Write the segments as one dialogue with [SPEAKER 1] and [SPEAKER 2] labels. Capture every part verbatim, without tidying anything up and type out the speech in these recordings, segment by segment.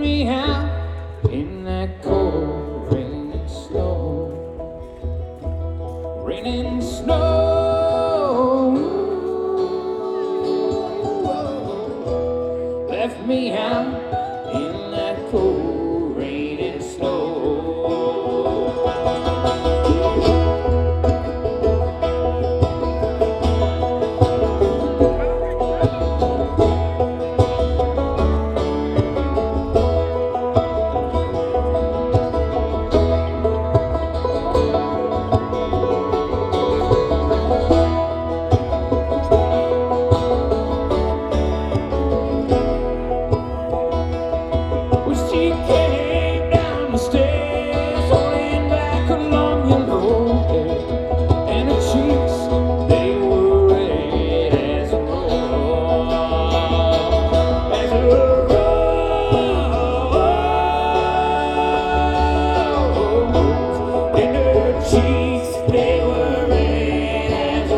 [SPEAKER 1] me out in that cold rain and snow. Rain and snow. Left me out in that cold rain and snow. She came down the stairs, holding back her long yellow hair, and her cheeks, they were red as a rose, as a rose, and her cheeks, they were red as a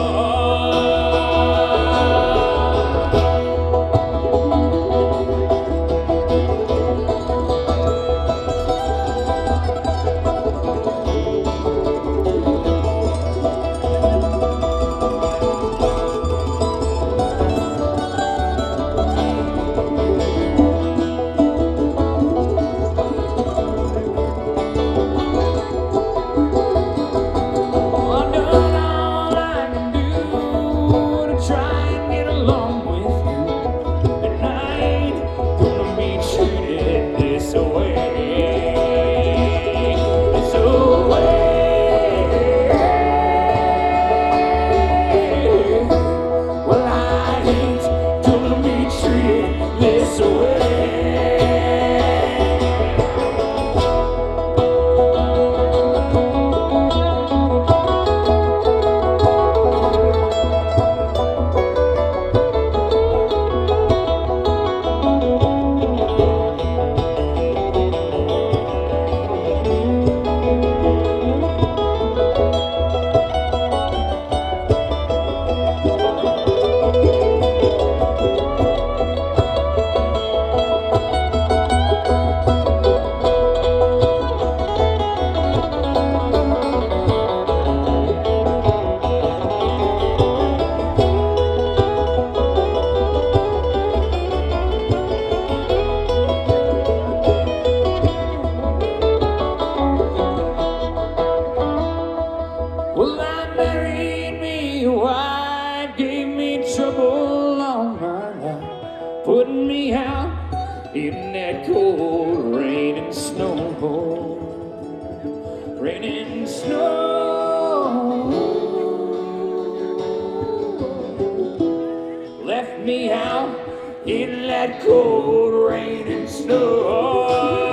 [SPEAKER 1] Well, I married me a wife, gave me trouble all my life, putting me out in that cold rain and snow. Rain and snow. Left me out in that cold rain and snow.